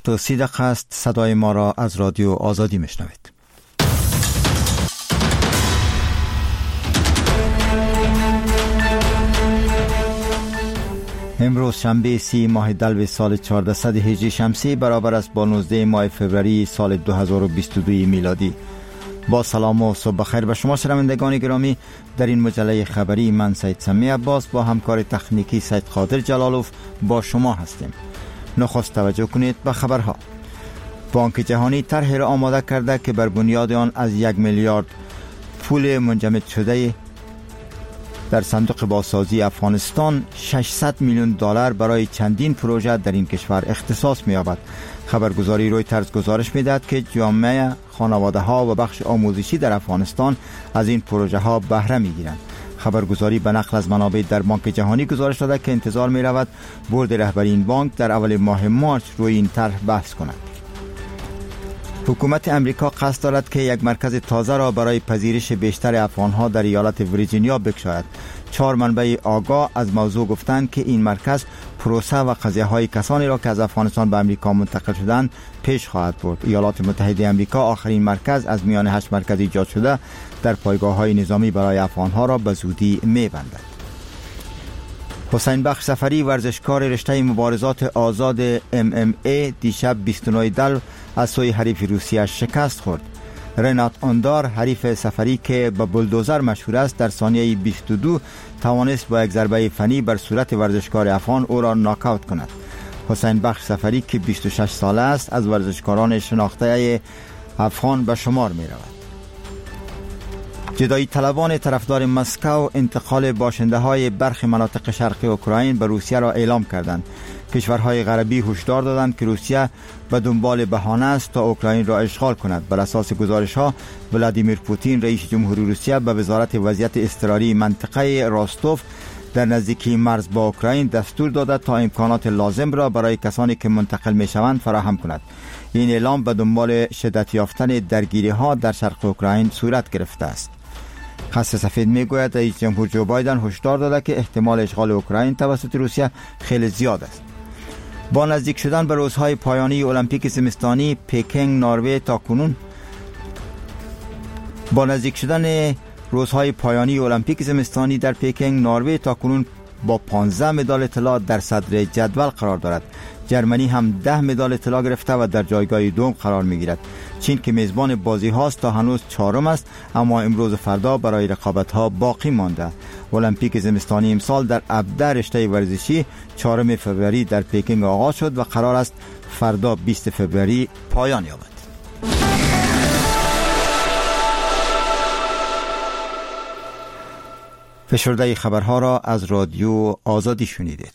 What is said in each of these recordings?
8:30 است. صدای ما را از رادیو آزادی میشنوید. امروز شنبه 30 ماه دلو سال 1400 هجری شمسی برابر است با 19 ماه فوریه سال 2022 میلادی. با سلام و صبح بخیر به شما شنوندگان گرامی. در این مجله خبری من سید سمی عباس با همکار تکنیکی سید قادر جلالوف با شما هستیم. نخست توجه کنید به خبرها. بانک جهانی طرحی را آماده کرده که بر بنیاد آن از 1 میلیارد پول منجمد شده در صندوق بازسازی افغانستان 600 میلیون دلار برای چندین پروژه در این کشور اختصاص می‌یابد. خبرگزاری رویترز گزارش می‌دهد که جامعه، خانواده‌ها و بخش آموزشی در افغانستان از این پروژه‌ها بهره می‌گیرند. خبرگزاری به نقل از منابع در بانک جهانی گزارش داده که انتظار می‌رود بورد رهبری این بانک در اول ماه مارس روی این طرح بحث کند. حکومت امریکا قصد دارد که یک مرکز تازه را برای پذیرش بیشتر افغانها در ایالت ویرجینیا بگشاید. 4 منبع آگاه از موضوع گفتند که این مرکز پروسه و قضیه‌های کسانی را که از افغانستان به امریکا منتقل شدند پیش خواهد برد. ایالات متحده امریکا آخرین مرکز از میان 8 مرکز ایجاد شده در پایگاه‌های نظامی برای افغانها را به زودی می‌بندد. حسین بخش سفری ورزشکار رشته مبارزات آزاد MMA دیشب 29 دلو از سوی حریف روسیه شکست خورد. رنات آندار حریف سفری که به بولدوزر مشهور است در ثانیه 22 توانست با یک ضربه فنی بر صورت ورزشکار افغان او را ناکاوت کند. حسین بخش سفری که 26 ساله است از ورزشکاران شناخته افغان به شمار می رود. جدایی طلبان طرفدار مسکو انتقال باشنده های برخی مناطق شرقی اوکراین به روسیه را اعلام کردند. کشورهای غربی هشدار دادند که روسیه به دنبال بهانه است تا اوکراین را اشغال کند. بر اساس گزارش ها ولادیمیر پوتین رئیس جمهوری روسیه به وزارت وضعیت اضطراری منطقه راستوف در نزدیکی مرز با اوکراین دستور داده تا امکانات لازم را برای کسانی که منتقل می شوند فراهم کند. این اعلام به دنبال شدت یافتن درگیری ها در شرق اوکراین صورت گرفته است. قصر سفید میگوید رئیس جمهور جو بایدن هشدار داده که احتمال اشغال اوکراین توسط روسیه خیلی زیاد است. با نزدیک شدن به روزهای پایانی المپیک زمستانی پکینگ نروژ تاکنون در پکینگ نروژ تاکنون با 15 مدال طلا در صدر جدول قرار دارد. جرمنی هم 10 مدال طلا گرفته و در جایگاه دوم قرار میگیرد. چین که میزبان بازی هاست تا هنوز 4م است اما امروز و فردا برای رقابت ها باقی مانده. المپیک زمستانی امسال در 17 رشته ورزشی 4 فوریه در پکینگ آغاز شد و قرار است فردا 20 فوریه پایان یابد. فشرده خبرها را از رادیو آزادی شنیدید.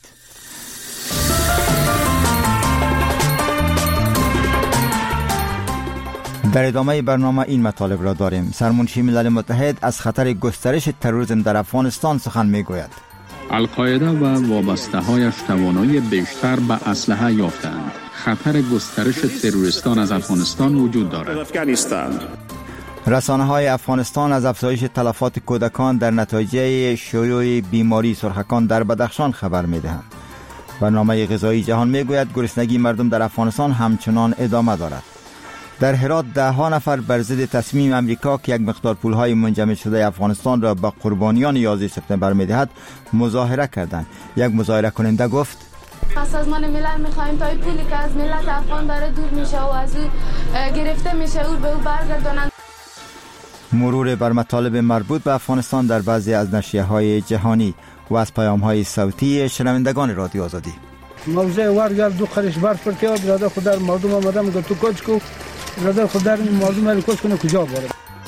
در ادامه برنامه این مطالب را داریم. سرمنشی ملل متحد از خطر گسترش تروریسم در افغانستان سخن میگوید. القاعده و وابسته‌هایش توانایی بیشتر به اسلحه یافتند. خطر گسترش تروریستان از افغانستان وجود دارد. رسانه‌های افغانستان از افزایش تلفات کودکان در نتیجه شیوع بیماری سرخکان در بدخشان خبر می‌دهند. برنامه غذایی جهان میگوید گرسنگی مردم در افغانستان همچنان ادامه دارد. در هرات 10 نفر بر ضد تصمیم امریکا که یک مقدار پولهای منجمد شده افغانستان را به قربانیان 11 سپتامبر می‌دهد مظاهره کردند. یک مظاهره کننده گفت از سازمان ملل می‌خواهیم تا این پولی که از ملت افغان داره دور میشه و از او گرفته میشه او به او برگردانند. مرور بر مطالب مربوط به افغانستان در بعضی از نشریه‌های جهانی و از پیام‌های صوتی شنوندگان رادیو آزادی. موضوع ورگر دو قرش برف پرتیا برادر خود در مردم آمدم گفت تو کوچ کو برادر خود در مردم علی کوچ کنه کجا بره.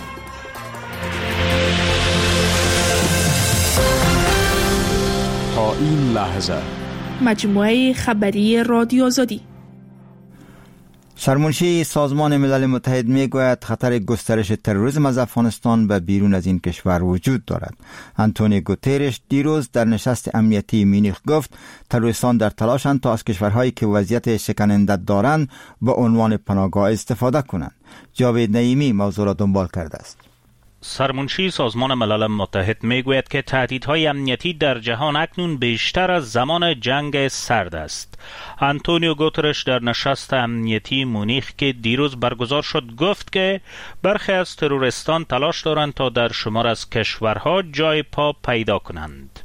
تا این لحظه مجموعه خبری رادیو آزادی. سرمنشی سازمان ملل متحد میگوید خطر گسترش تروریسم از افغانستان به بیرون از این کشور وجود دارد. آنتونیو گوترش دیروز در نشست امنیتی مونیخ گفت تروریستان در تلاشند تا از کشورهایی که وضعیت شکننده دارند به عنوان پناهگاه استفاده کنند. جاوید نعیمی موضوع را دنبال کرده است. سرمنشی سازمان ملل متحد میگوید که تهدیدهای امنیتی در جهان اکنون بیشتر از زمان جنگ سرد است. آنتونیو گوترش در نشست امنیتی مونیخ که دیروز برگزار شد گفت که برخی از تروریستان تلاش دارند تا در شمار از کشورها جای پا پیدا کنند.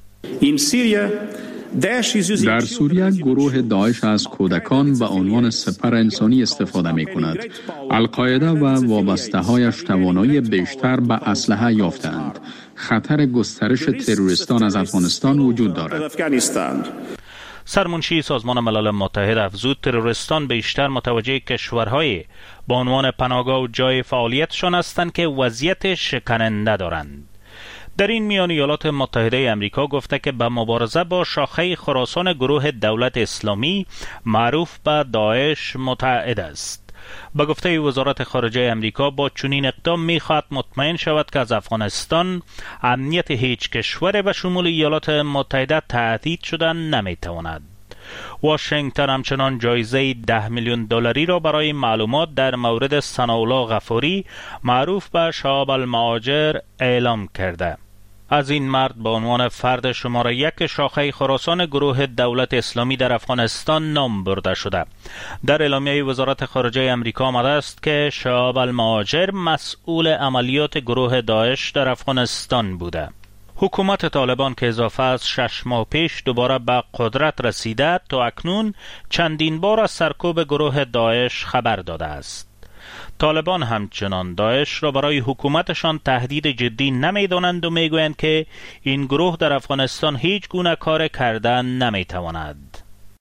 در سوریه گروه داعش از کودکان به عنوان سپر انسانی استفاده می کند. القاعده و وابسته‌هایش توانایی بیشتر به اسلحه یافتند. خطر گسترش تروریستان از افغانستان وجود دارد. سرمنشی سازمان ملل متحد افزود تروریستان بیشتر متوجه کشورهای با عنوان پناهگاه و جای فعالیتشان هستند که وضعیت شکننده دارند. در این میان ایالات متحده امریکا گفته که به مبارزه با شاخه خراسان گروه دولت اسلامی معروف به داعش متعهد است. به گفته وزارت خارجه امریکا با چنین اقدام می‌خواهد مطمئن شود که از افغانستان امنیت هیچ کشور به شمول ایالات متحده تهدید شده نمی‌تواند. واشنگتن همچنان جایزه $10 میلیون را برای معلومات در مورد ثناءالله غفاری معروف به شهاب المهاجر اعلام کرده. از این مرد به عنوان فرد شماره 1 شاخه خراسان گروه دولت اسلامی در افغانستان نام برده شده. در اعلامیه وزارت خارجه امریکا آمده است که شهاب المهاجر مسئول عملیات گروه داعش در افغانستان بوده. حکومت طالبان که اضافه از 6 ماه پیش دوباره به قدرت رسیده تا اکنون چندین بار از سرکوب گروه داعش خبر داده است. طالبان همچنان داعش را برای حکومتشان تهدید جدی نمی‌دانند و میگویند که این گروه در افغانستان هیچ گونه کار کردن نمی‌تواند.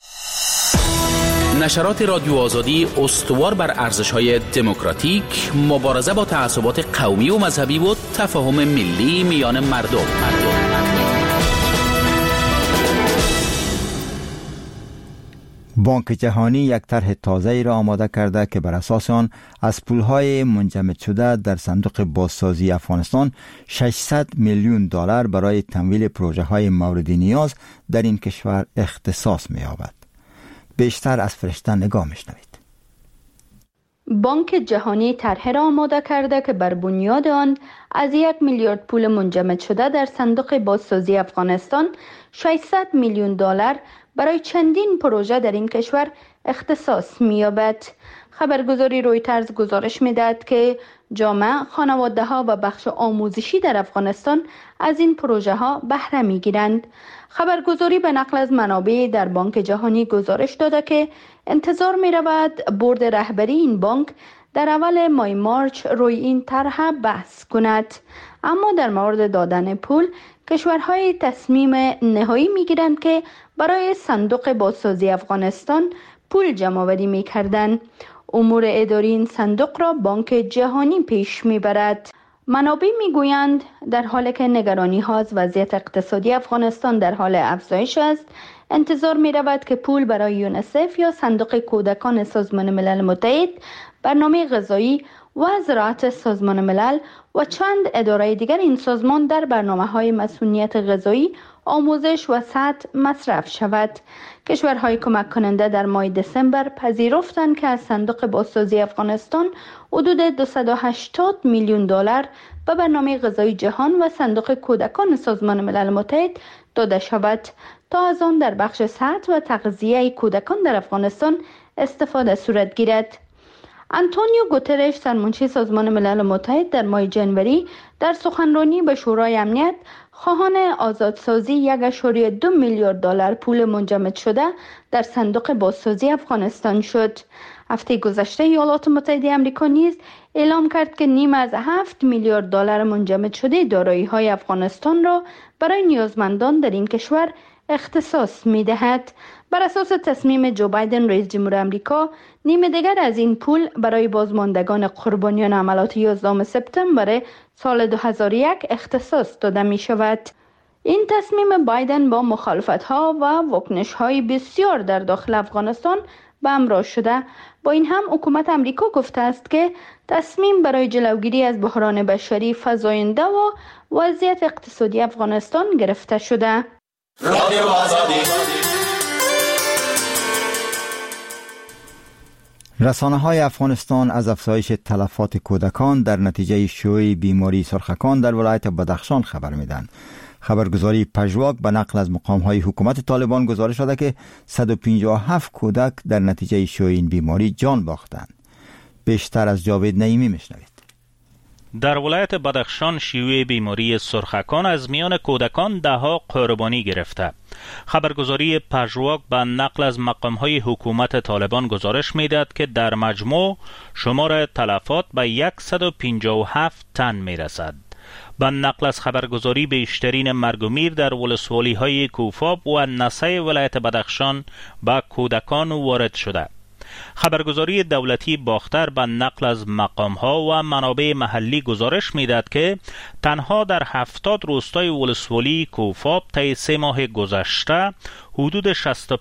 نشرات رادیو آزادی استوار بر ارزش‌های دموکراتیک، مبارزه با تعصبات قومی و مذهبی و تفاهم ملی میان مردم. بانک جهانی یک طرح تازه‌ای را آماده کرده که بر اساس آن از پولهای منجمد شده در صندوق بازسازی افغانستان $600 میلیون برای تمویل پروژه‌های مورد نیاز در این کشور اختصاص می‌یابد. بیشتر از فرشته نگاه می‌شنوید. بانک جهانی طرح را آماده کرده که بر بنیاد آن از 1 میلیارد پول منجمد شده در صندوق بازسازی افغانستان $600 میلیون برای چندین پروژه در این کشور اختصاص می‌یابد. خبرگزاری رویترز گزارش می‌دهد که جامعه، خانواده‌ها و بخش آموزشی در افغانستان از این پروژه‌ها بهره می‌گیرند. خبرگزاری به نقل از منابع در بانک جهانی گزارش داده که انتظار می‌رود بورد رهبری این بانک در اول ماه مارچ روی این طرح بحث کند. اما در مورد دادن پول کشورهای تصمیم نهایی می‌گیرند که برای صندوق بازسازی افغانستان پول جمع‌آوری می‌کردند. امور اداری این صندوق را بانک جهانی پیش می‌برد. منابع می‌گویند در حالی که نگرانی‌ها از وضعیت اقتصادی افغانستان در حال افزایش است، انتظار می‌رود که پول برای یونیسف یا صندوق کودکان سازمان ملل متحد، برنامه غذایی و زراعت سازمان ملل و چند اداره دیگر این سازمان در برنامه‌های مسئولیت غذایی، آموزش و صحت مصرف شود. کشورهای کمک کننده در ماه دسامبر پذیرفتند که از صندوق بازسازی افغانستان حدود $280 میلیون به برنامه غذایی جهان و صندوق کودکان سازمان ملل متحد داده شود تا از آن در بخش صحت و تغذیه کودکان در افغانستان استفاده صورت گیرد. آنتونیو گوترش، سرمنشی سازمان ملل متحد، در ماه جنوری در سخنرانی به شورای امنیت خواهان آزادسازی $1.2 میلیارد پول منجمد شده در صندوق بازسازی افغانستان شد. هفته گذشته ایالات متحده آمریکا نیز اعلام کرد که نیم از $7 میلیارد منجمد شده دارایی‌های افغانستان را برای نیازمندان در این کشور اختصاص می‌دهد. بر اساس تصمیم جو بایدن رئیس جمهور آمریکا، نیم دیگر از این پول برای بازماندگان قربانیان عملیات 11 سپتامبر سال 2001 اختصاص داده می شود. این تصمیم بایدن با مخالفت‌ها و واکنش‌های بسیار در داخل افغانستان به همراه شده. با این هم حکومت آمریکا گفته است که تصمیم برای جلوگیری از بحران بشری فزاینده و وضعیت اقتصادی افغانستان گرفته شده. رادیو آزادی. رسانه‌های افغانستان از افزایش تلفات کودکان در نتیجه شیوع بیماری سرخکان در ولایت بدخشان خبر میدن. خبرگزاری پژواک به نقل از مقام‌های حکومت طالبان گزارش داده که 157 کودک در نتیجه شیوع این بیماری جان باختند. بیشتر از جاوید نعیمی میشنوید. در ولایت بدخشان شیوع بیماری سرخکان از میان کودکان ده‌ها قربانی گرفته. خبرگزاری پژواک به نقل از مقام‌های حکومت طالبان گزارش می‌دهد که در مجموع شمار تلفات به 157 تن می‌رسد. به نقل از خبرگزاری بیشترین مرگ و میر در ولسوالی‌های کوفاب و نسای ولایت بدخشان به کودکان وارد شده. خبرگزاری دولتی باختر به نقل از مقام‌ها و منابع محلی گزارش می‌دهد که تنها در 70 روستای ولسوالی کوفاب طی 3 ماه گذشته حدود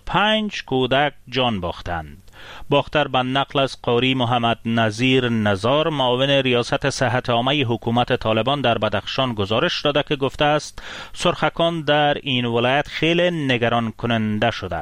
65 کودک جان باختند. باختر به نقل از قاری محمد نظیر نزار معاون ریاست صحت عامه حکومت طالبان در بدخشان گزارش داده که گفته است سرخکان در این ولایت خیلی نگران کننده شده.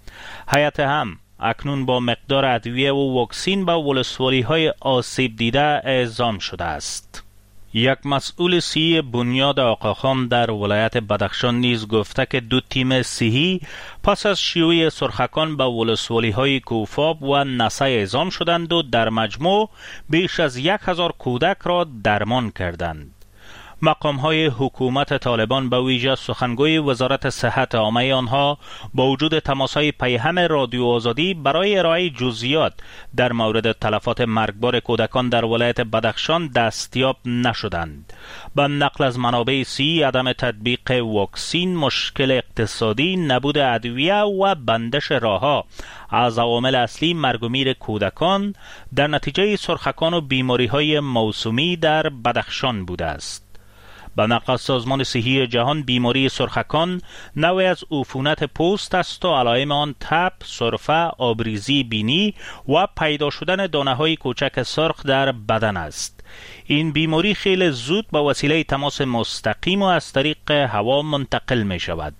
هیئت هم اکنون با مقدار ادویه و واکسین به ولسوالی‌های آسیب دیده اعزام شده است. یک مسئول صحی بنیاد آقاخان در ولایت بدخشان نیز گفته که 2 تیم صحی پس از شیوع سرخکان به ولسوالی‌های کوفاب و نسای اعزام شدند و در مجموع بیش از 1000 کودک را درمان کردند. مقام‌های حکومت طالبان به ویژه سخنگوی وزارت صحت عامه آنها با وجود تماس‌های پیهم رادیو آزادی برای ارائه جزئیات در مورد تلفات مرگبار کودکان در ولایت بدخشان دستیاب نشدند. به نقل از منابع صحی عدم تطبیق واکسین، مشکل اقتصادی، نبود ادویه و بندش راه‌ها از عوامل اصلی مرگ و میر کودکان در نتیجه سرخکان و بیماری‌های موسومی در بدخشان بوده است. به نقل از سازمان صحی جهان بیماری سرخکان نوعی از عفونت پوست است و علائم آن تب، سرفه، آبریزی بینی و پیدا شدن دانه‌های کوچک سرخ در بدن است. این بیماری خیلی زود به وسیله تماس مستقیم و از طریق هوا منتقل می شود.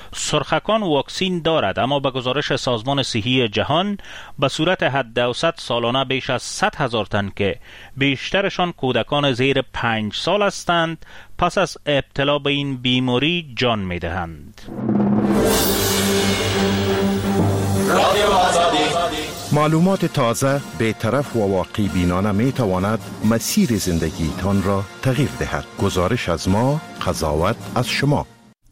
سرخکان واکسین دارد اما به گزارش سازمان صحی جهان به صورت حد اوسط سالانه بیش از 100,000 تن که بیشترشان کودکان زیر 5 سال هستند پس از ابتلا به این بیماری جان می دهند. معلومات تازه، بی‌طرف و واقعی بینانه می تواند مسیر زندگی تان را تغییر دهد. گزارش از ما، قضاوت از شما.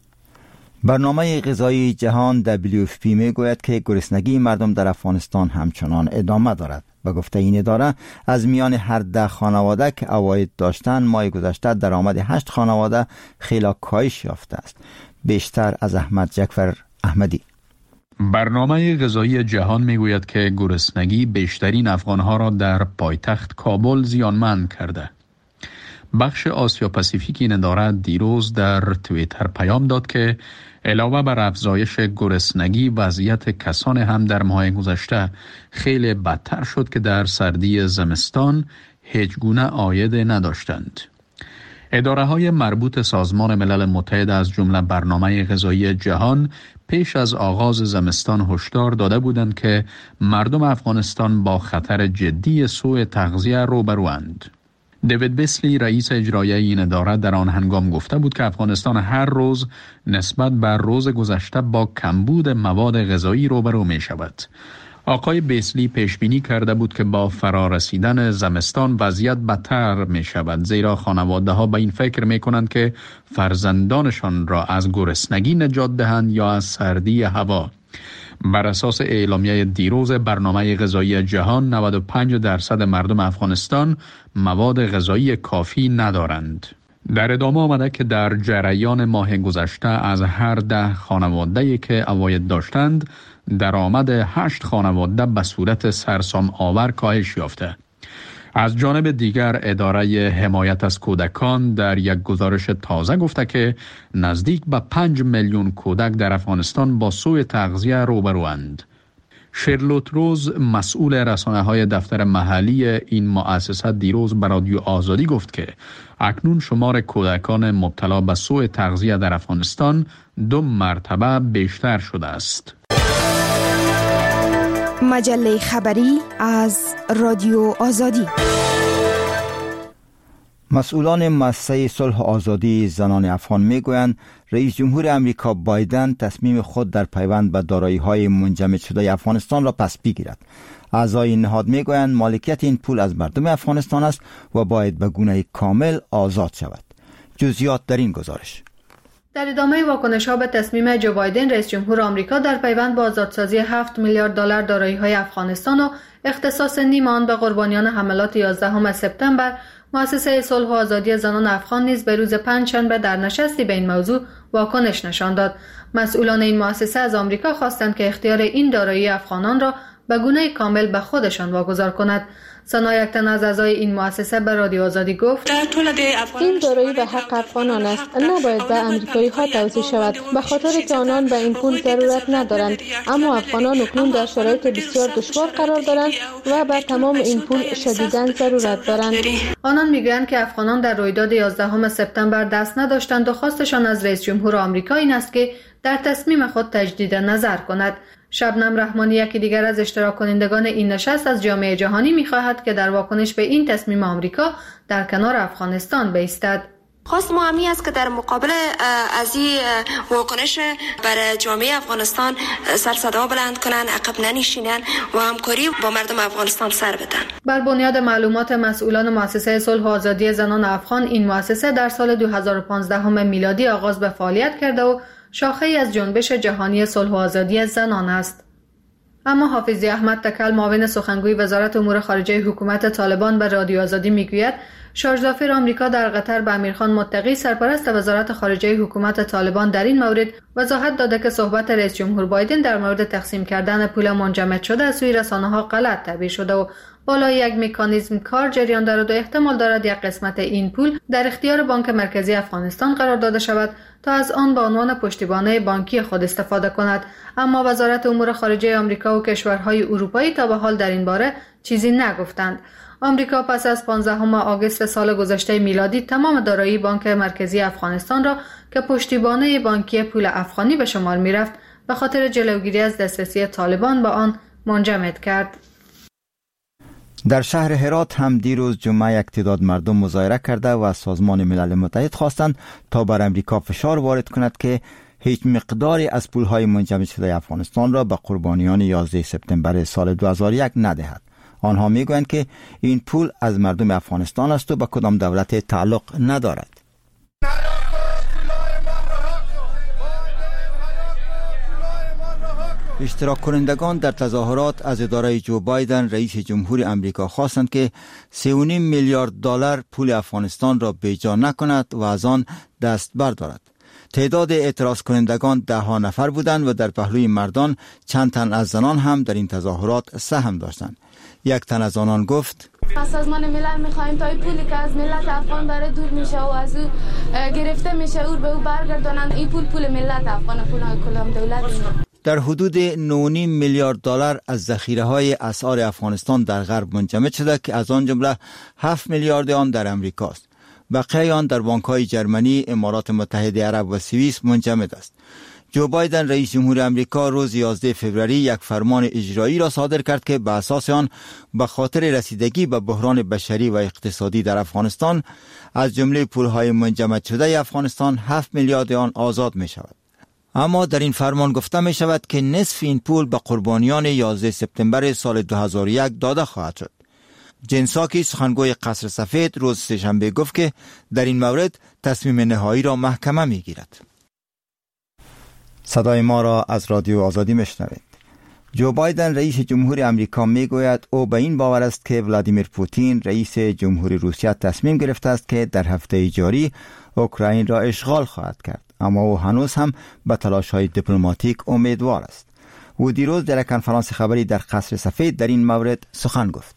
برنامه غذایی جهان WFP می گوید که گرسنگی مردم در افغانستان همچنان ادامه دارد. به گفته این اداره از میان هر 10 خانواده که عواید داشتند ماه گذشته درآمد 8 خانواده خیلی کاهش یافته است. بیشتر از احمد جعفر احمدی. برنامه غذایی جهان میگوید که گرسنگی بیشترین افغانها را در پایتخت کابل زیانمند کرده. بخش آسیا پاسیفیک این اداره دیروز در توییتر پیام داد که علاوه بر افزایش گرسنگی وضعیت کسان هم در ماه گذشته خیلی بدتر شد که در سردی زمستان هیچ گونه عاید نداشتند. اداره‌های مربوط سازمان ملل متحد از جمله برنامه غذایی جهان پیش از آغاز زمستان هشدار داده بودند که مردم افغانستان با خطر جدی سوء تغذیه روبروند. دیوید بیسلی رئیس اجرایی این اداره در آن هنگام گفته بود که افغانستان هر روز نسبت بر روز گذشته با کمبود مواد غذایی روبرو می شود. آقای بیسلی پیش بینی کرده بود که با فرارسیدن زمستان وضعیت بدتر می شود، زیرا خانواده ها به این فکر می کنند که فرزندانشان را از گرسنگی نجات دهند یا از سردی هوا. بر اساس اعلامیه دیروز برنامه غذایی جهان 95% مردم افغانستان مواد غذایی کافی ندارند. در ادامه آمده که در جریان ماه گذشته از هر 10 خانواده‌ای که عواید داشتند درآمد 8 خانواده به صورت سرسام آور کاهش یافته. از جانب دیگر اداره حمایت از کودکان در یک گزارش تازه گفته که نزدیک به 5 میلیون کودک در افغانستان با سوء تغذیه روبروند. شرلوت روز مسئول رسانه‌های دفتر محلی این مؤسسه دیروز به رادیو آزادی گفت که اکنون شمار کودکان مبتلا به سوء تغذیه در افغانستان 2 مرتبه بیشتر شده است. مجله خبری از رادیو آزادی. مسئولان مؤسسه صلح و آزادی زنان افغان میگویند رئیس جمهور امریکا بایدن تصمیم خود در پیوند به دارایی‌های منجمد شده افغانستان را پس بگیرد. اعضای این نهاد میگویند مالکیت این پول از مردم افغانستان است و باید به گونه کامل آزاد شود. جزئیات در این گزارش. در ادامه واکنش‌ها به تصمیم جو بایدن رئیس جمهور آمریکا در پیوند با آزادسازی 7 میلیارد دلار دارایی‌های افغانستان و اختصاص نیم آن به قربانیان حملات 11 سپتامبر، مؤسسه صلح و آزادی زنان افغان نیز به روز پنجشنبه در نشستی به این موضوع واکنش نشان داد. مسئولان این مؤسسه از آمریکا خواستند که اختیار این دارایی افغانان را به گونه کامل به خودشان واگذار کند. سنا یک تن از اعضای این مؤسسه به رادیو آزادی گفت: این دارایی به حق افغانان است، نباید به امریکایی ها توزیع شود، به خاطر که آنان به این پول ضرورت ندارند، اما افغانان اکنون در شرایط بسیار دشوار قرار دارند و به تمام این پول شدیداً ضرورت دارند. آنان میگویند که افغانان در رویداد 11 سپتامبر دست نداشتند و خواستشان از رئیس جمهور آمریکا این است که در تصمیم خود تجدید نظر کند. شبنم رحمانی، یکی دیگر از اشتراک کنندگان این نشست، از جامعه جهانی می‌خواهد که در واکنش به این تصمیم آمریکا در کنار افغانستان بایستد. خواست ما همی است که در مقابل از این واکنش برای جامعه افغانستان سر صدا بلند کنند، عقب ننشینند و همکاری با مردم افغانستان سر بدن. بر بنیاد معلومات مسئولان مؤسسه صلح و آزادی زنان افغان، این مؤسسه در سال 2015 میلادی آغاز به فعالیت کرده و شاخه‌ای از جنبش جهانی صلح و آزادی زنان است. اما حافظی احمد تکل، معاون سخنگوی وزارت امور خارجه حکومت طالبان، به رادیو آزادی میگوید شارژ امریکا در قطر به امیرخان متقی، سرپرست وزارت خارجه حکومت طالبان، در این مورد وضاحت داده که صحبت رئیس جمهور بایدن در مورد تقسیم کردن پول منجمد شده از سوی رسانه‌ها غلط تعبیر شده و بالای یک مکانیزم کار جریان دارد و احتمال دارد یک قسمت این پول در اختیار بانک مرکزی افغانستان قرار داده شود تا از آن به عنوان پشتیبانی بانکی خود استفاده کند. اما وزارت امور خارجه آمریکا و کشورهای اروپایی تا به حال در این باره چیزی نگفتند. آمریکا پس از 15 آگوست سال گذشته میلادی تمام دارایی بانک مرکزی افغانستان را که پشتیبانی بانکی پول افغانی به شمار می‌رفت به خاطر جلوگیری از دسترسی طالبان به آن منجمد کرد. در شهر هرات هم دیروز جمعه یک تعداد مردم مظاهره کرده و از سازمان ملل متحد خواستند تا بر امریکا فشار وارد کند که هیچ مقداری از پولهای منجمد شده افغانستان را به قربانیان 11 سپتامبر سال 2001 ندهد. آنها میگویند که این پول از مردم افغانستان است و به کدام دولت تعلق ندارد. اشتراک کنندگان در تظاهرات از اداره جو بایدن رئیس جمهور امریکا خواستند که 3.5 میلیارد دلار پول افغانستان را بیجا نکند و از آن دست بردارد. تعداد اعتراض کنندگان 10 نفر بودند و در پهلوی مردان چند تن از زنان هم در این تظاهرات سهم داشتند. یک تن از آنان گفت: از سازمان ملل میخوایم تا این پولی که از ملت افغان داره دور میشه و از او گرفته میشه او به او برگردانند. این پول ملت افغان، پول کلام دولت. در حدود 9.5 میلیارد دلار از ذخیره‌های اسعار افغانستان در غرب منجمد شده که از آن جمله 7 میلیارد آن در امریکا است. بقیه آن در بانک‌های جرمنی، امارات متحده عرب و سوئیس منجمد است. جو بایدن رئیس جمهور امریکا روز 11 فوریه یک فرمان اجرایی را صادر کرد که به اساس آن به خاطر رسیدگی به بحران بشری و اقتصادی در افغانستان از جمله پولهای منجمد شده افغانستان 7 میلیارد آن آزاد می شود. اما در این فرمان گفته می شود که نصف این پول به قربانیان 11 سپتامبر سال 2001 داده خواهد شد. جن ساکی، سخنگوی قصر سفید، روز سه‌شنبه گفت که در این مورد تصمیم نهایی را محکمه می گیرد. صدای ما را از رادیو آزادی میشنوید. جو بایدن رئیس جمهور امریکا میگوید او به این باور است که ولادیمیر پوتین رئیس جمهوری روسیه تصمیم گرفته است که در هفته جاری اوکراین را اشغال خواهد کرد، اما او هنوز هم به تلاش‌های دیپلماتیک امیدوار است. او دیروز در کنفرانس خبری در قصر سفید در این مورد سخن گفت.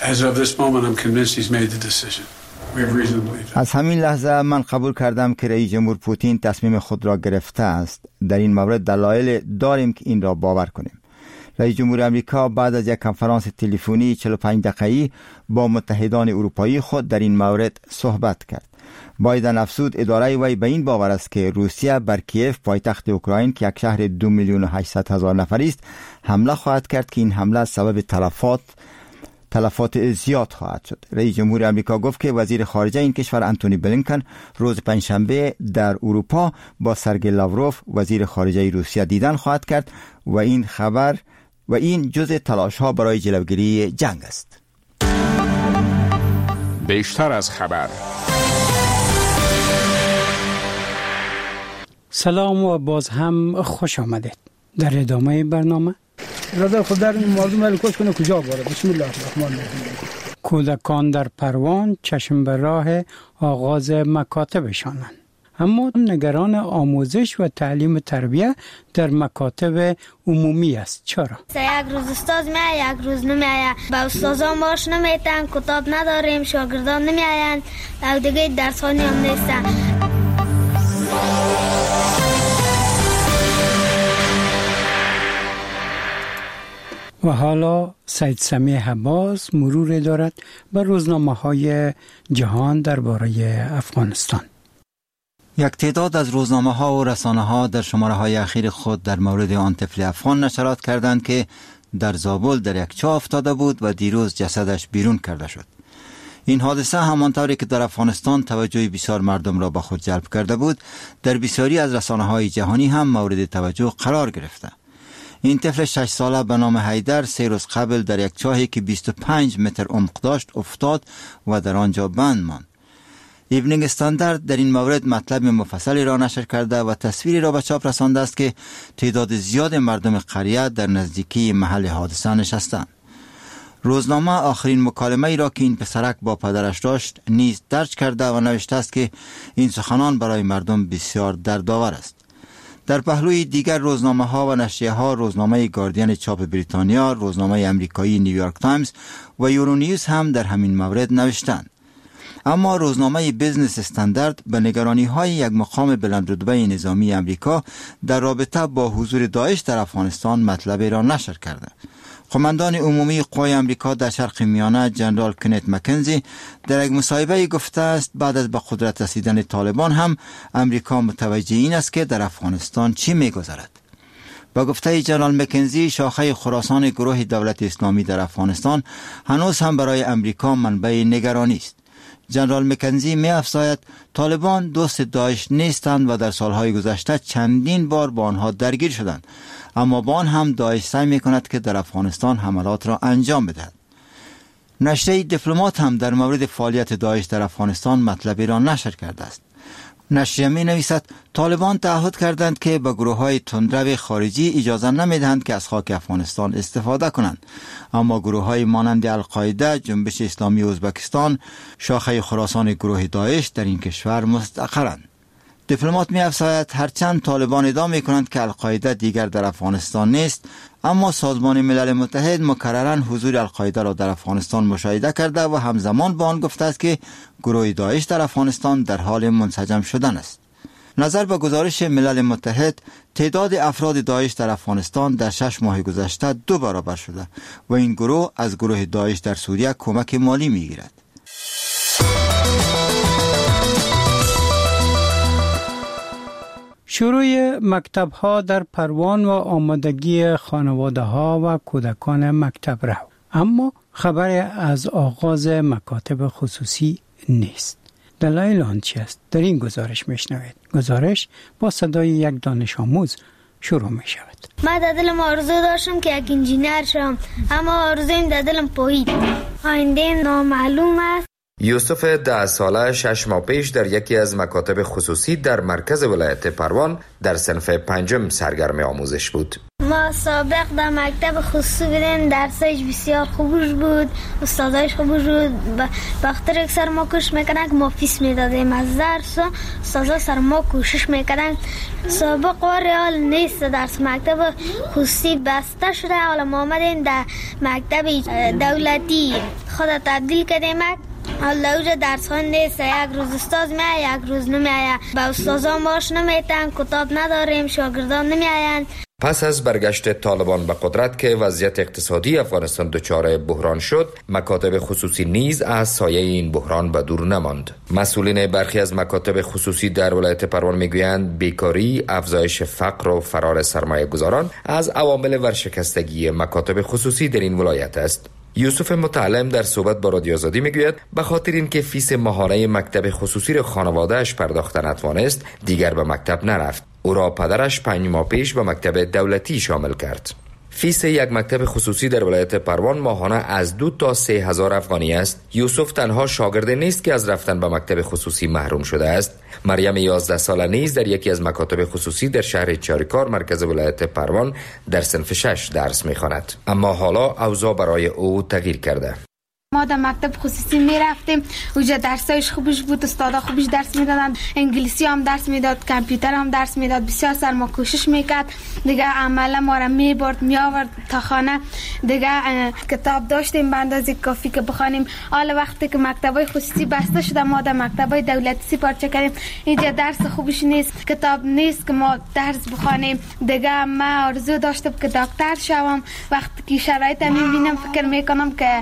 از همین لحظه من قبول کردم که رئیس جمهور پوتین تصمیم خود را گرفته است. در این مورد دلایل داریم که این را باور کنیم. رئیس جمهور امریکا بعد از یک کنفرانس تلفنی 45 دقیقه‌ای با متحدان اروپایی خود در این مورد صحبت کرد. بایدن افزود اداره وی به این باور است که روسیه بر کیف پایتخت اوکراین که یک شهر 2,800,000 نفری است حمله خواهد کرد که این حمله سبب تلفات زیاد خواهد شد. رئیس جمهور امریکا گفت که وزیر خارجه این کشور انتونی بلینکن روز پنجشنبه در اروپا با سرگئی لاوروف وزیر خارجه روسیه دیدن خواهد کرد و این جزء تلاش ها برای جلوگیری جنگ است. بیشتر از خبر. سلام و باز هم خوش آمدید. در ادامه برنامه برادر خود در مردم الکوش کنه کجا باره. بسم الله الرحمن الرحیم. کودکان در پروان چشم به راه آغاز مکاتبشانند، اما نگران آموزش و تعلیم تربیه در مکاتب عمومی است. چرا؟ یک روز استاد میاد، یک روز نمیاد. با استادان ماش نمیتن، کتاب نداریم، شاگردان نمیآیند و دیگه درسانی هم نیستن. و حالا سید سمیع عباس مرور دارد بر روزنامه‌های جهان درباره افغانستان. یک تعداد از روزنامه‌ها و رسانه‌ها در شماره‌های اخیر خود در مورد آن طفل افغان نشرات کردند که در زابل در یک چاه افتاده بود و دیروز جسدش بیرون کرده شد. این حادثه همانطوری که در افغانستان توجه بسیار مردم را به خود جلب کرده بود، در بسیاری از رسانه‌های جهانی هم مورد توجه قرار گرفته. این طفل 6 ساله به نام حیدر 3 روز قبل در یک چاهی که 25 متر عمق داشت افتاد و در آنجا بند ماند. ایونینگ استاندارد در این مورد مطلب مفصلی را نشر کرده و تصویری را به چاپ رسانده است که تعداد زیاد مردم قریه در نزدیکی محل حادثه نشستند. روزنامه آخرین مکالمه ای را که این پسرک با پدرش داشت نیز درج کرده و نوشته است که این سخنان برای مردم بسیار دردآور است. در پهلوی دیگر روزنامه ها و نشریه ها، روزنامه گاردین چاپ بریتانیا، روزنامه امریکایی نیویورک تایمز و یورونیوز هم در همین مورد نوشتند. اما روزنامه بیزنس استاندارد به نگرانی های یک مقام بلندرتبه نظامی امریکا در رابطه با حضور داعش در افغانستان مطلبی را نشر کرده. قماندان عمومی قوای امریکا در شرق میانه جنرال کنت مکنزی در یک مصاحبه گفته است بعد از به قدرت رسیدن طالبان هم امریکا متوجه این است که در افغانستان چی می‌گذرد. با گفته جنرال مکنزی، شاخه خراسان گروه دولت اسلامی در افغانستان هنوز هم برای امریکا منبع نگرانی است. جنرال مکنزی می‌افزاید طالبان دوست داعش نیستند و در سالهای گذشته چندین بار با آنها درگیر شدند، اما با آن هم داعش سعی می‌کند که در افغانستان حملات را انجام بدهد. نشریه دیپلمات هم در مورد فعالیت داعش در افغانستان مطلبی را نشر کرده است. نشریه می‌نویسد طالبان تعهد کردند که به گروه‌های تندرو خارجی اجازه نمی‌دهند که از خاک افغانستان استفاده کنند، اما گروه‌های مانند القاعده، جنبش اسلامی ازبکستان، شاخه خراسان گروه داعش در این کشور مستقرند. دیپلمات می‌افزاید هرچند طالبان ادعا می‌کنند که القاعده دیگر در افغانستان نیست، اما سازمان ملل متحد مکرراً حضور القاعده را در افغانستان مشاهده کرده و همزمان با آن گفته است که گروه داعش در افغانستان در حال منسجم شدن است. نظر به گزارش ملل متحد، تعداد افراد داعش در افغانستان در 6 ماه گذشته 2 برابر شده و این گروه از گروه داعش در سوریه کمک مالی می‌گیرد. شروع مکتب‌ها در پروان و آمادگی خانواده‌ها و کودکان مکتب رو، اما خبری از آغاز مکاتب خصوصی نیست. دلایل آن چی است؟ در این گزارش میشنوید. گزارش با صدای یک دانش آموز شروع می شود. من در دلم آرزو داشتم که یک انجینر شم، اما آرزویم در دلم پایید. آینده نامعلوم است. یوسف 10 ساله 6 ماه پیش در یکی از مکاتب خصوصی در مرکز ولایت پروان در صنف 5 سرگرم آموزش بود. ما سابق در مکتب خصوصی بودیم، درسش بسیار خوبش بود، استادایش خوبش بود. بخاطر یک سر ما کوشش میکردن که ما فیس میدادیم از درس، استادا سر ما کوشش میکردن. سابق و ریال نیست، درس مکتب خصوصی بسته شده، حالا ما آمدیم در مکتب دولتی خود تبدیل کردیم. حالا اوجا درس ها نیست، یک روز استاد میاد، یک روز نمیاد. با استادان باش نمیتن، کتاب نداریم، شاگردان نمیآیند. پس از برگشت طالبان به قدرت که وضعیت اقتصادی افغانستان دچار بحران شد، مکاتب خصوصی نیز از سایه این بحران به دور نماند. مسئولین برخی از مکاتب خصوصی در ولایت پروان میگویند بیکاری، افزایش فقر و فرار سرمایه گذاران از عوامل ورشکستگی مکاتب خصوصی در این ولایت است. یوسف متعلم در صحبت با رادیو آزادی میگوید به خاطر اینکه فیس ماهانه مکتب خصوصی را خانواده‌اش پرداخت نتوانست، دیگر به مکتب نرفت. او را پدرش 5 ماه پیش به مکتب دولتی شامل کرد. فیس یک مکتب خصوصی در ولایت پروان ماهانه از 2 تا 3 هزار افغانی است. یوسف تنها شاگرد نیست که از رفتن به مکتب خصوصی محروم شده است. مریم 11 ساله نیز در یکی از مکاتب خصوصی در شهر چاریکار مرکز ولایت پروان در صنف 6 درس می‌خواند. اما حالا اوضاع برای او تغییر کرده. ما در مکتب خصوصی می رفتیم، اونجا درسایش خوبش بود، استادا خوبش درس میدادن، انگلیسی هم درس میداد، کامپیوتر هم درس میداد. بسیار سر ما کوشش میکرد، دیگه عملا ما را میبرد میآورد تا خانه. دیگه کتاب داشتیم به اندازه کافی که بخوانیم. حالا وقتی که مکتبای خصوصی بسته شده، ما در مکتبای دولتی سپارچه کردیم. اینجا درس خوبش نیست، کتاب نیست که ما درس بخوانیم. دیگه من آرزو داشتم که دکتر شوم. وقتی که شرایط میبینم فکر میکنم که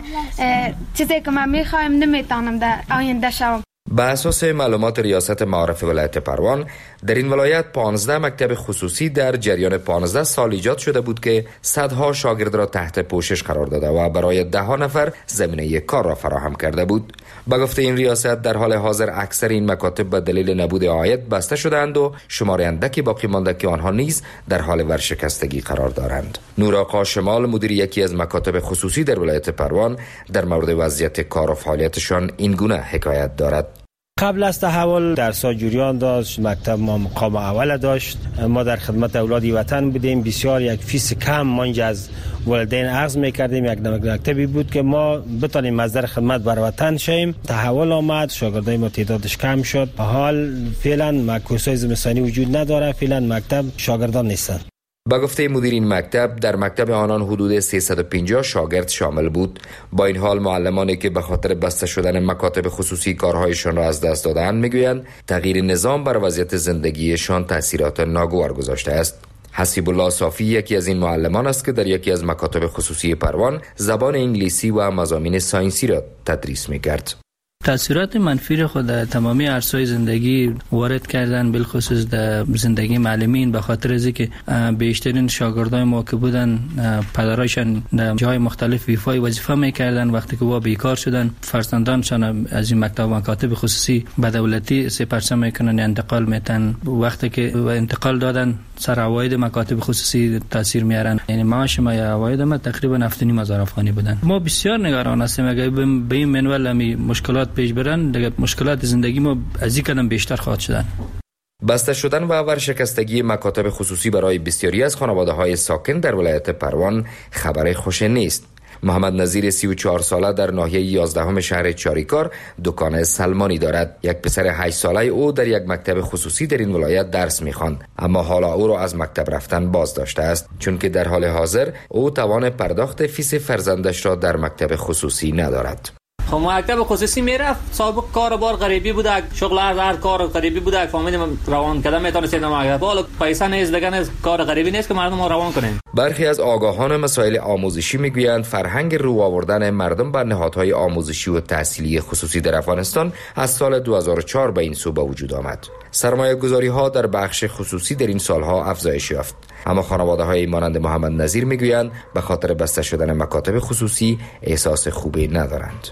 چیزی که من میخوایم نمیتونم در آینده شوم. به اساس معلومات ریاست معارف ولایت پروان، در این ولایت 15 مکتب خصوصی در جریان 15 سال ایجاد شده بود که صدها شاگرد را تحت پوشش قرار داده و برای 10 نفر زمینه کار را فراهم کرده بود. به گفته این ریاست، در حال حاضر اکثر این مکاتب به دلیل نبود عاید بسته شدند و شمار اندکی باقی مانده که آنها نیز در حال ورشکستگی قرار دارند. نورآقا شمال، مدیر یکی از مکاتب خصوصی در ولایت پروان، در مورد وضعیت کار و فعالیتشان این گونه حکایت دارد. قبل از تحول درس‌ها جریان داشت، مکتب ما مقام اول داشت، ما در خدمت اولاد وطن بودیم. بسیار یک فیس کم ما اینجا از والدین اخذ میکردیم. یک مکتبی بود که ما بتونیم مصدر خدمت بر وطن شیم. تحول آمد، شاگردای ما تعدادش کم شد. حال فعلا معکوسای زمستانی وجود نداره، فعلا مکتب شاگردان نیستند. با گفته مدیر این مکتب، در مکتب آنان حدود 350 شاگرد شامل بود. با این حال معلمانی که به خاطر بسته شدن مکاتب خصوصی کارهایشان را از دست دادند میگویند تغییر نظام بر وضعیت زندگیشان تاثیرات ناگوار گذاشته است. حسیب الله صافی یکی از این معلمان است که در یکی از مکاتب خصوصی پروان زبان انگلیسی و مضامین ساینسی را تدریس میکرد. تأثیرات منفی خود در تمامی عرصه‌های زندگی وارد کردن، بالخصوص در زندگی معلمین، به خاطر از اینکه بیشترین شاگردای ما که بودن پدرایشان در جای مختلف ویفای وظیفه میکردن. وقتی که با بیکار شدن، فرزندانشان از این مکاتب خصوصی به دولتی سپرچه میکنن، انتقال میتن. وقتی که انتقال دادن، سر عواید مکاتب خصوصی تاثیر میارن. یعنی معاش ما یا عواید ما تقریبا 7,500 افغانی بودن. ما بسیار نگران هستیم اگه به این منوال همی مشکلات پیش برن، دیگه مشکلات زندگی ما از این قدم بیشتر خواهد شدن. بسته شدن و ورشکستگی مکاتب خصوصی برای بسیاری از خانواده‌های ساکن در ولایت پروان خبر خوش نیست. محمد نظیر 34 ساله در ناحیه 11 شهر چاریکار دکان سلمانی دارد. یک پسر 8 ساله او در یک مکتب خصوصی در این ولایت درس می‌خواند، اما حالا او را از مکتب رفتن باز داشته است، چون که در حال حاضر او توان پرداخت فیس فرزندش را در مکتب خصوصی ندارد. خب مکتب خصوصی میرفت، سابق کار بار غریبی بوده، شغل هر کار غریبی بوده، فهمیدیم روان کردن میتونست این مکتب. حالا پیسه نیست، دیگه کار غریبی نیست که مردم روان کنیم. برخی از آگاهان مسائل آموزشی میگویند فرهنگ رو آوردن مردم بر نهادهای آموزشی و تحصیلی خصوصی در افغانستان از سال 2004 به این سو به وجود آمد. سرمایه گذاری ها در بخش خصوصی در این سالها افزایش یافت، اما خانواده های مانند محمد نظیر میگویند به خاطر بسته شدن مکاتب خصوصی احساس خوبی ندارند.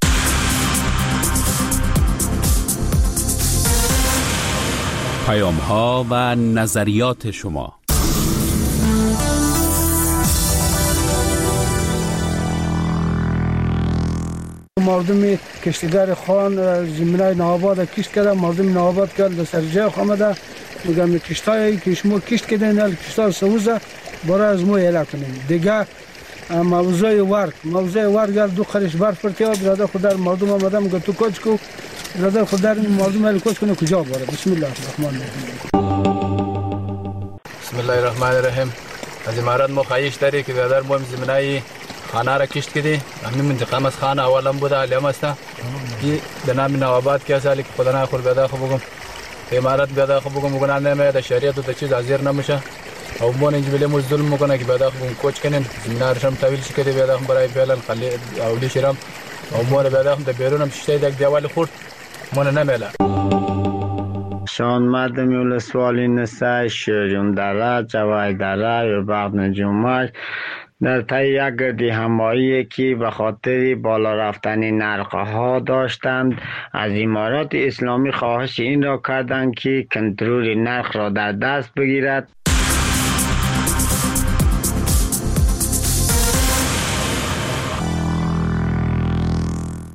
پیام‌ها و نظریات شما. مردم کشتیگر خان زمینای نوآباد کشت کرده، مردم نوآباد کرد در سرجه آمده. میگم کشتایی که شما کشت کردین، کشتا سوزه برای از ما اعلام کنیم. دیگه موضوع ورق دو قرش برف پرتیا برادر خود در مردم آمده. میگه تو کج کو برادر خود در مردم علی کج کنه کجا باره. بسم الله الرحمن الرحیم. بسم الله الرحمن الرحیم. از امارات ما خواهش داری که برادر ما زمینای خانه را کشت کردی. همین منطقه از خانه اولم بوده، علیم است. این به نام نوآباد که سالی که خدا نخور بیاد خو بگم امارات بیاد خو بگم نمیاد شریعت و چیز حاضر نمیشه. عموما اینجا بله ظلم میکنه که بعد اخم کوچ کنن زمینارشم طویل شکلی بعد اخم برای فعلا خلی اولی شرم عموما بعد اخم در بیرونم شته یک دیوال خورد من نمیله. شان مردم ولسوالی نسای شیرون دره جوای دره یا بعد نجومش در طی یک گردی همایی که به خاطر بالا رفتن نرخ‌ها داشتند از امارات اسلامی خواهش این را کردند که کنترل نرخ را در دست بگیرد.